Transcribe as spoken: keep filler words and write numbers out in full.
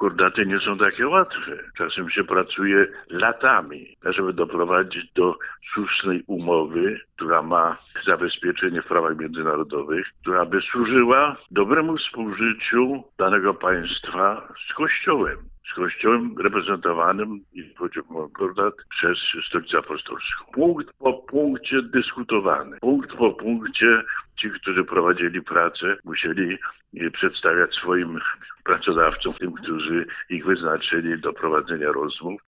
konkordaty nie są takie łatwe. Czasem się pracuje latami, żeby doprowadzić do słusznej umowy, która ma zabezpieczenie w prawach międzynarodowych, która by służyła dobremu współżyciu danego państwa z Kościołem. Z Kościołem reprezentowanym i konkordat przez Stolicę Apostolską. Punkt po punkcie dyskutowany. Punkt po punkcie ci, którzy prowadzili pracę, musieli przedstawiać swoim pracodawcom, tym, którzy ich wyznaczyli do prowadzenia rozmów,